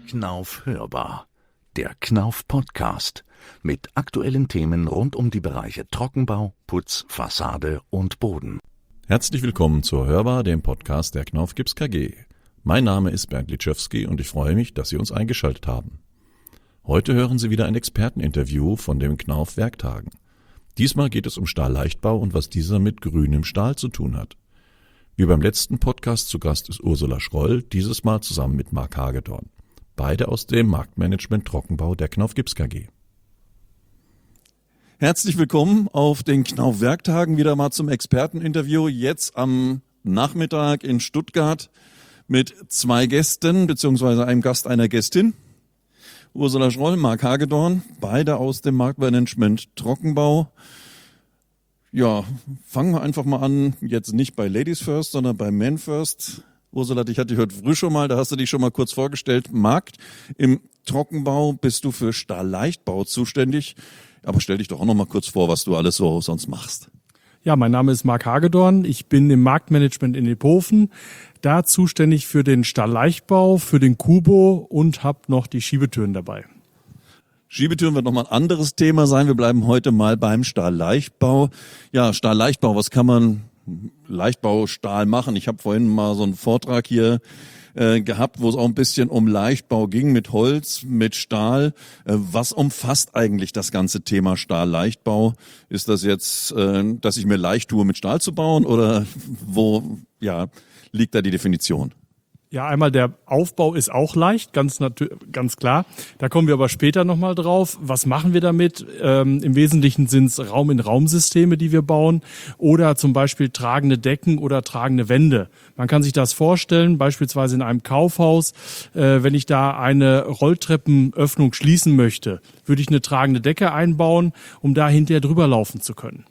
Knauf hörbar. Der Knauf Podcast mit aktuellen Themen rund um die Bereiche Trockenbau, Putz, Fassade und Boden. Herzlich willkommen zur Hörbar, dem Podcast der Knauf Gips KG. Mein Name ist Bernd Litschewski und ich freue mich, dass Sie uns eingeschaltet haben. Heute hören Sie wieder ein Experteninterview von den Knauf Werktagen. Diesmal geht es um Stahlleichtbau und was dieser mit grünem Stahl zu tun hat. Wie beim letzten Podcast zu Gast ist Ursula Schroll, dieses Mal zusammen mit Marc Hagedorn. Beide aus dem Marktmanagement Trockenbau der Knauf Gips KG. Herzlich willkommen auf den Knauf Werktagen, wieder mal zum Experteninterview, jetzt am Nachmittag in Stuttgart mit zwei Gästen, beziehungsweise einem Gast, einer Gästin. Ursula Schroll, Marc Hagedorn, beide aus dem Marktmanagement Trockenbau. Ja, fangen wir einfach mal an, jetzt nicht bei Ladies First, sondern bei Men First. Ursula, dich hatte ich heute früh schon mal, da hast du dich schon mal kurz vorgestellt. Marc, im Trockenbau bist du für Stahlleichtbau zuständig. Aber stell dich doch auch noch mal kurz vor, was du alles so sonst machst. Ja, mein Name ist Marc Hagedorn. Ich bin im Marktmanagement in Iphofen, da zuständig für den Stahlleichtbau, für den Kubo und habe noch die Schiebetüren dabei. Schiebetüren wird nochmal ein anderes Thema sein. Wir bleiben heute mal beim Stahlleichtbau. Ja, Stahlleichtbau, was kann man Leichtbaustahl machen? Ich habe vorhin mal so einen Vortrag hier gehabt, wo es auch ein bisschen um Leichtbau ging, mit Holz, mit Stahl. Was umfasst eigentlich das ganze Thema Stahlleichtbau? Ist das jetzt, dass ich mir leicht tue, mit Stahl zu bauen, oder wo liegt da die Definition? Ja, einmal der Aufbau ist auch leicht, ganz klar. Da kommen wir aber später nochmal drauf. Was machen wir damit? Im Wesentlichen sind es Raum-in-Raum-Systeme, die wir bauen, oder zum Beispiel tragende Decken oder tragende Wände. Man kann sich das vorstellen, beispielsweise in einem Kaufhaus, wenn ich da eine Rolltreppenöffnung schließen möchte, würde ich eine tragende Decke einbauen, um da hinterher drüber laufen zu können.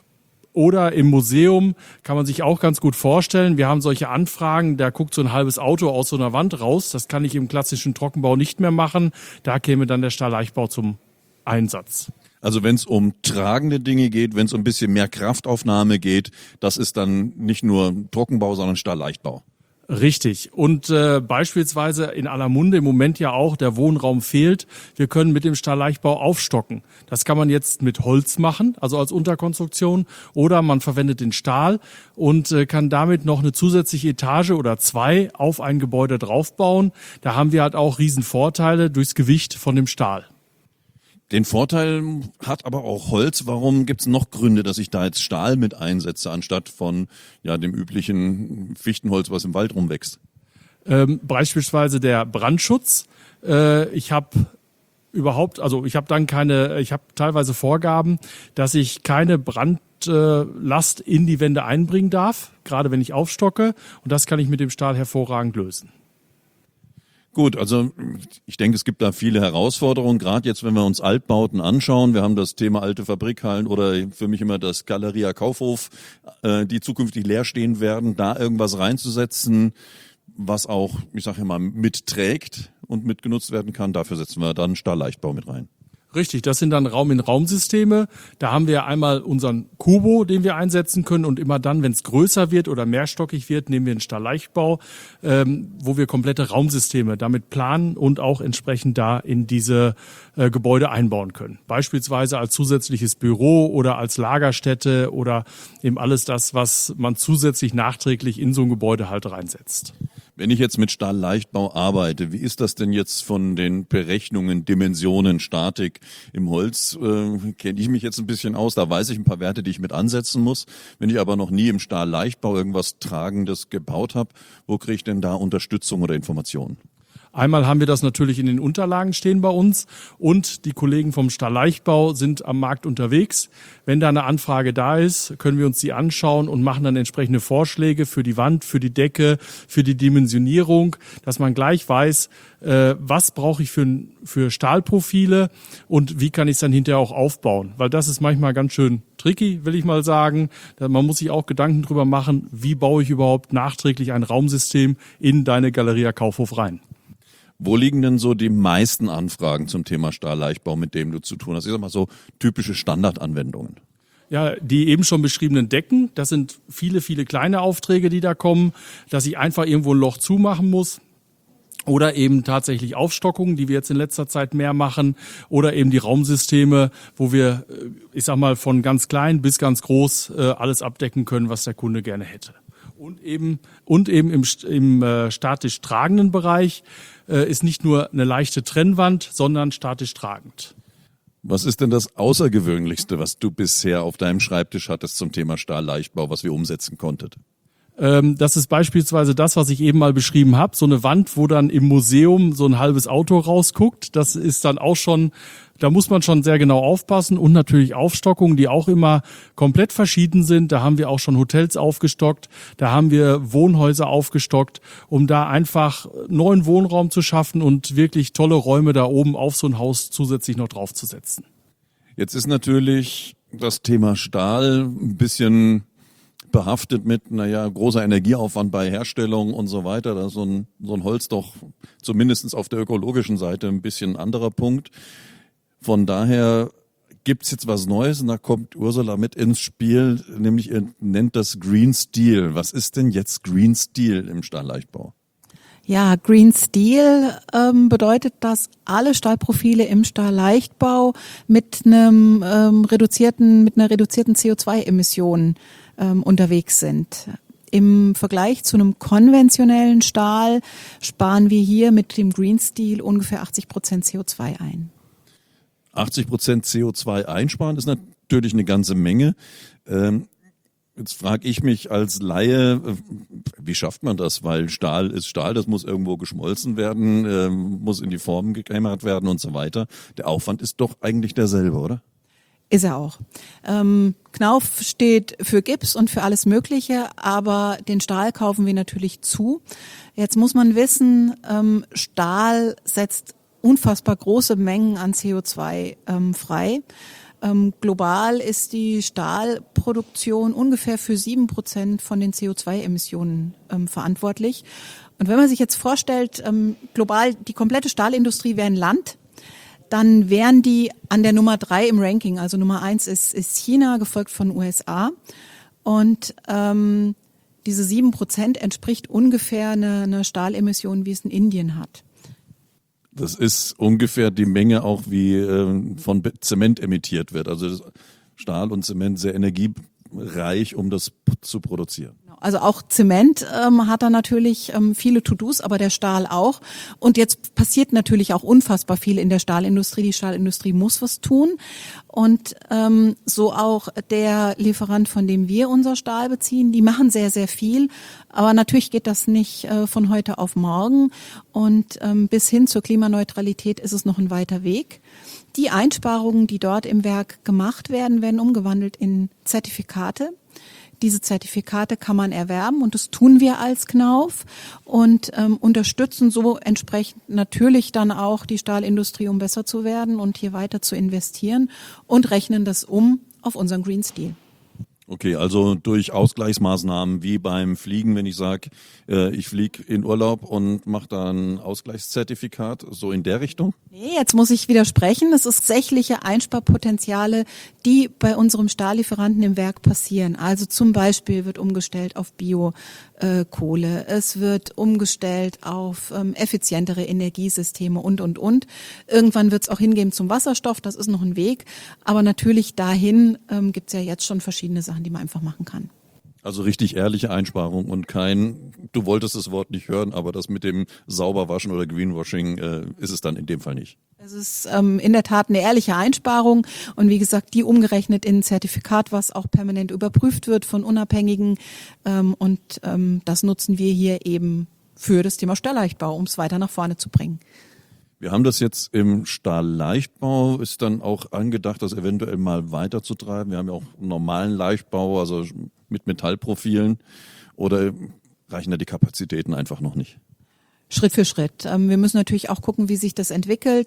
Oder im Museum kann man sich auch ganz gut vorstellen, wir haben solche Anfragen, da guckt so ein halbes Auto aus so einer Wand raus. Das kann ich im klassischen Trockenbau nicht mehr machen. Da käme dann der Stahlleichtbau zum Einsatz. Also wenn es um tragende Dinge geht, wenn es um ein bisschen mehr Kraftaufnahme geht, das ist dann nicht nur Trockenbau, sondern Stahlleichtbau. Richtig. Und beispielsweise in aller Munde im Moment ja auch, der Wohnraum fehlt. Wir können mit dem Stahlleichtbau aufstocken. Das kann man jetzt mit Holz machen, also als Unterkonstruktion, oder man verwendet den Stahl und kann damit noch eine zusätzliche Etage oder zwei auf ein Gebäude draufbauen. Da haben wir halt auch Riesenvorteile durchs Gewicht von dem Stahl. Den Vorteil hat aber auch Holz. Warum gibt es noch Gründe, dass ich da jetzt Stahl mit einsetze, anstatt von dem üblichen Fichtenholz, was im Wald rumwächst? Beispielsweise der Brandschutz. Ich habe teilweise Vorgaben, dass ich keine Brandlast in die Wände einbringen darf, gerade wenn ich aufstocke. Und das kann ich mit dem Stahl hervorragend lösen. Gut, also ich denke, es gibt da viele Herausforderungen, gerade jetzt, wenn wir uns Altbauten anschauen. Wir haben das Thema alte Fabrikhallen oder für mich immer das Galeria Kaufhof, die zukünftig leer stehen werden, da irgendwas reinzusetzen, was auch, ich sage immer, mitträgt und mitgenutzt werden kann. Dafür setzen wir dann Stahlleichtbau mit rein. Richtig, das sind dann Raum-in-Raum-Systeme. Da haben wir einmal unseren Kubo, den wir einsetzen können, und immer dann, wenn es größer wird oder mehrstockig wird, nehmen wir einen Stahlleichtbau, wo wir komplette Raumsysteme damit planen und auch entsprechend da in diese Gebäude einbauen können. Beispielsweise als zusätzliches Büro oder als Lagerstätte oder eben alles das, was man zusätzlich nachträglich in so ein Gebäude halt reinsetzt. Wenn ich jetzt mit Stahlleichtbau arbeite, wie ist das denn jetzt von den Berechnungen, Dimensionen, Statik? Im Holz kenne ich mich jetzt ein bisschen aus, da weiß ich ein paar Werte, die ich mit ansetzen muss. Wenn ich aber noch nie im Stahlleichtbau irgendwas Tragendes gebaut habe, wo kriege ich denn da Unterstützung oder Informationen? Einmal haben wir das natürlich in den Unterlagen stehen bei uns und die Kollegen vom Stahlleichtbau sind am Markt unterwegs. Wenn da eine Anfrage da ist, können wir uns die anschauen und machen dann entsprechende Vorschläge für die Wand, für die Decke, für die Dimensionierung, dass man gleich weiß, was brauche ich für Stahlprofile und wie kann ich es dann hinterher auch aufbauen. Weil das ist manchmal ganz schön tricky, will ich mal sagen. Man muss sich auch Gedanken drüber machen, wie baue ich überhaupt nachträglich ein Raumsystem in deine Galeria Kaufhof rein. Wo liegen denn so die meisten Anfragen zum Thema Stahlleichtbau, mit dem du zu tun hast? Ich sag mal so typische Standardanwendungen. Ja, die eben schon beschriebenen Decken, das sind viele, viele kleine Aufträge, die da kommen, dass ich einfach irgendwo ein Loch zumachen muss. oder eben tatsächlich Aufstockungen, die wir jetzt in letzter Zeit mehr machen, oder eben die Raumsysteme, wo wir, ich sag mal, von ganz klein bis ganz groß alles abdecken können, was der Kunde gerne hätte. Und eben im statisch tragenden Bereich ist nicht nur eine leichte Trennwand, sondern statisch tragend. Was ist denn das Außergewöhnlichste, was du bisher auf deinem Schreibtisch hattest zum Thema Stahlleichtbau, was wir umsetzen konntet? Das ist beispielsweise das, was ich eben mal beschrieben habe. So eine Wand, wo dann im Museum so ein halbes Auto rausguckt. Das ist dann auch schon, da muss man schon sehr genau aufpassen. Und natürlich Aufstockungen, die auch immer komplett verschieden sind. Da haben wir auch schon Hotels aufgestockt. Da haben wir Wohnhäuser aufgestockt, um da einfach neuen Wohnraum zu schaffen und wirklich tolle Räume da oben auf so ein Haus zusätzlich noch draufzusetzen. Jetzt ist natürlich das Thema Stahl ein bisschen behaftet mit, großer Energieaufwand bei Herstellung und so weiter. Da ist so ein Holz doch zumindest auf der ökologischen Seite ein bisschen ein anderer Punkt. Von daher gibt's jetzt was Neues und da kommt Ursula mit ins Spiel, nämlich ihr nennt das Green Steel. Was ist denn jetzt Green Steel im Stahlleichtbau? Ja, Green Steel bedeutet, dass alle Stahlprofile im Stahlleichtbau mit einer reduzierten CO2-Emission unterwegs sind. Im Vergleich zu einem konventionellen Stahl sparen wir hier mit dem Green Steel ungefähr 80% CO2 ein. 80% CO2 einsparen ist natürlich eine ganze Menge. Jetzt frage ich mich als Laie, wie schafft man das? Weil Stahl ist Stahl, das muss irgendwo geschmolzen werden, muss in die Form gekämmert werden und so weiter. Der Aufwand ist doch eigentlich derselbe, oder? Ist er auch. Knauf steht für Gips und für alles Mögliche, aber den Stahl kaufen wir natürlich zu. Jetzt muss man wissen, Stahl setzt unfassbar große Mengen an CO2 frei. Global ist die Stahlproduktion ungefähr für 7% von den CO2-Emissionen verantwortlich. Und wenn man sich jetzt vorstellt, global die komplette Stahlindustrie wäre ein Land, dann wären die an der Nummer 3 im Ranking. Also Nummer 1 ist China, gefolgt von USA. Und diese 7% entspricht ungefähr einer Stahlemission, wie es in Indien hat. Das ist ungefähr die Menge auch, wie von Zement emittiert wird. Also Stahl und Zement sehr energiereich, um das zu produzieren. Also auch Zement hat da natürlich viele To-Dos, aber der Stahl auch. Und jetzt passiert natürlich auch unfassbar viel in der Stahlindustrie. Die Stahlindustrie muss was tun. Und so auch der Lieferant, von dem wir unser Stahl beziehen, die machen sehr, sehr viel. Aber natürlich geht das nicht von heute auf morgen. Und bis hin zur Klimaneutralität ist es noch ein weiter Weg. Die Einsparungen, die dort im Werk gemacht werden, werden umgewandelt in Zertifikate. Diese Zertifikate kann man erwerben und das tun wir als Knauf und unterstützen so entsprechend natürlich dann auch die Stahlindustrie, um besser zu werden und hier weiter zu investieren und rechnen das um auf unseren Green Steel. Okay, also durch Ausgleichsmaßnahmen wie beim Fliegen, wenn ich sage, ich fliege in Urlaub und mache da ein Ausgleichszertifikat, so in der Richtung? Nee, jetzt muss ich widersprechen. Es ist tatsächliche Einsparpotenziale, die bei unserem Stahllieferanten im Werk passieren. Also zum Beispiel wird umgestellt auf Biokohle, es wird umgestellt auf effizientere Energiesysteme und. Irgendwann wird es auch hingehen zum Wasserstoff, das ist noch ein Weg. Aber natürlich dahin gibt es ja jetzt schon verschiedene Sachen, die man einfach machen kann. Also richtig ehrliche Einsparung und kein, du wolltest das Wort nicht hören, aber das mit dem Sauberwaschen oder Greenwashing ist es dann in dem Fall nicht. Es ist in der Tat eine ehrliche Einsparung und wie gesagt, die umgerechnet in ein Zertifikat, was auch permanent überprüft wird von Unabhängigen das nutzen wir hier eben für das Thema Stahlleichtbau, um es weiter nach vorne zu bringen. Wir haben das jetzt im Stahlleichtbau, ist dann auch angedacht, das eventuell mal weiterzutreiben. Wir haben ja auch einen normalen Leichtbau, also mit Metallprofilen, oder reichen da die Kapazitäten einfach noch nicht? Schritt für Schritt. Wir müssen natürlich auch gucken, wie sich das entwickelt.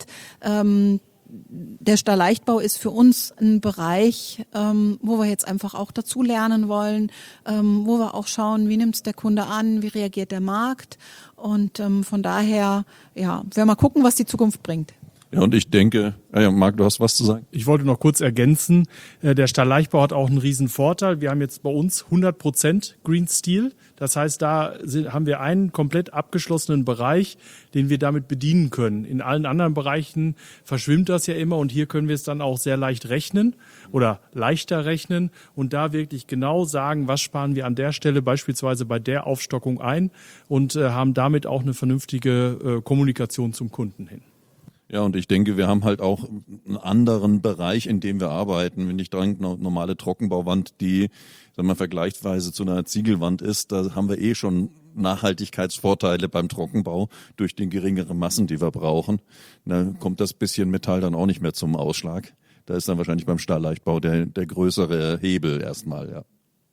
Der Stahlleichtbau ist für uns ein Bereich, wo wir jetzt einfach auch dazu lernen wollen, wo wir auch schauen, wie nimmt es der Kunde an, wie reagiert der Markt und von daher, ja, werden wir mal gucken, was die Zukunft bringt. Ja, und ich denke, Marc, du hast was zu sagen? Ich wollte noch kurz ergänzen, der Stahl Leichtbau hat auch einen riesen Vorteil. Wir haben jetzt bei uns 100% Green Steel. Das heißt, haben wir einen komplett abgeschlossenen Bereich, den wir damit bedienen können. In allen anderen Bereichen verschwimmt das ja immer und hier können wir es dann auch sehr leicht rechnen oder leichter rechnen und da wirklich genau sagen, was sparen wir an der Stelle beispielsweise bei der Aufstockung ein und haben damit auch eine vernünftige Kommunikation zum Kunden hin. Ja, und ich denke, wir haben halt auch einen anderen Bereich, in dem wir arbeiten. Wenn ich denke, eine normale Trockenbauwand, die, sagen wir, vergleichsweise zu einer Ziegelwand ist, da haben wir schon Nachhaltigkeitsvorteile beim Trockenbau durch die geringeren Massen, die wir brauchen. Da kommt das bisschen Metall dann auch nicht mehr zum Ausschlag. Da ist dann wahrscheinlich beim Stahlleichtbau der größere Hebel erstmal, ja.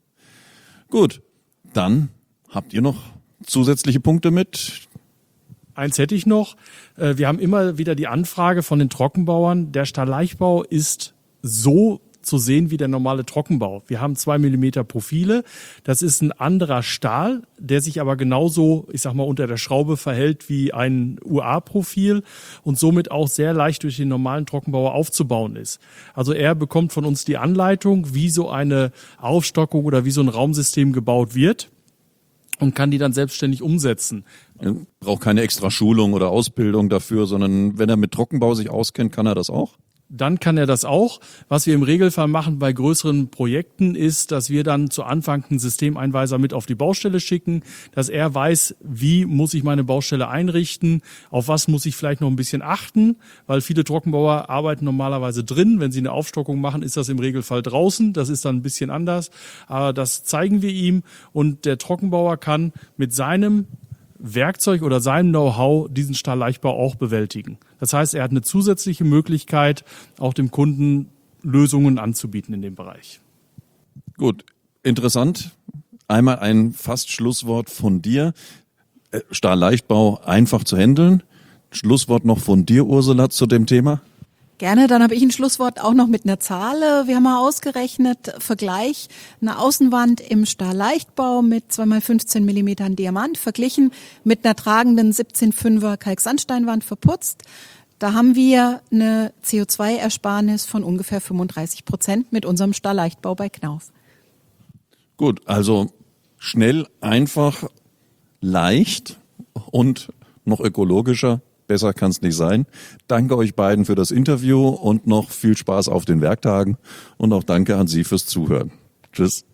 Gut, dann habt ihr noch zusätzliche Punkte mit? Eins hätte ich noch. Wir haben immer wieder die Anfrage von den Trockenbauern, der Stahlleichtbau ist so zu sehen wie der normale Trockenbau. Wir haben 2 mm Profile. Das ist ein anderer Stahl, der sich aber genauso, ich sag mal, unter der Schraube verhält wie ein UA-Profil und somit auch sehr leicht durch den normalen Trockenbauer aufzubauen ist. Also er bekommt von uns die Anleitung, wie so eine Aufstockung oder wie so ein Raumsystem gebaut wird und kann die dann selbstständig umsetzen. Er braucht keine extra Schulung oder Ausbildung dafür, sondern wenn er mit Trockenbau sich auskennt, kann er das auch? Dann kann er das auch. Was wir im Regelfall machen bei größeren Projekten ist, dass wir dann zu Anfang einen Systemeinweiser mit auf die Baustelle schicken, dass er weiß, wie muss ich meine Baustelle einrichten, auf was muss ich vielleicht noch ein bisschen achten, weil viele Trockenbauer arbeiten normalerweise drin. Wenn sie eine Aufstockung machen, ist das im Regelfall draußen. Das ist dann ein bisschen anders. Aber das zeigen wir ihm und der Trockenbauer kann mit seinem Werkzeug oder seinem Know-how diesen Stahlleichtbau auch bewältigen. Das heißt, er hat eine zusätzliche Möglichkeit, auch dem Kunden Lösungen anzubieten in dem Bereich. Gut, interessant. Einmal ein fast Schlusswort von dir. Stahlleichtbau einfach zu handeln. Schlusswort noch von dir, Ursula, zu dem Thema. Gerne, dann habe ich ein Schlusswort auch noch mit einer Zahl. Wir haben mal ausgerechnet, Vergleich, eine Außenwand im Stahlleichtbau mit 2x15 mm Diamant verglichen mit einer tragenden 17,5er Kalksandsteinwand verputzt. Da haben wir eine CO2-Ersparnis von ungefähr 35% mit unserem Stahlleichtbau bei Knauf. Gut, also schnell, einfach, leicht und noch ökologischer. Besser kann es nicht sein. Danke euch beiden für das Interview und noch viel Spaß auf den Werktagen und auch danke an Sie fürs Zuhören. Tschüss.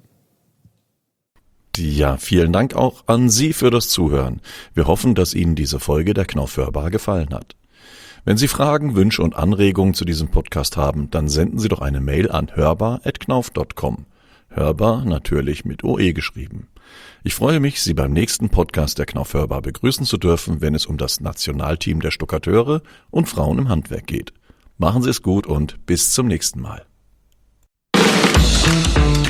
Ja, vielen Dank auch an Sie für das Zuhören. Wir hoffen, dass Ihnen diese Folge der Knauf Hörbar gefallen hat. Wenn Sie Fragen, Wünsche und Anregungen zu diesem Podcast haben, dann senden Sie doch eine Mail an hörbar@knauf.com. Hörbar natürlich mit OE geschrieben. Ich freue mich, Sie beim nächsten Podcast der Knauf Hörbar begrüßen zu dürfen, wenn es um das Nationalteam der Stuckateure und Frauen im Handwerk geht. Machen Sie es gut und bis zum nächsten Mal.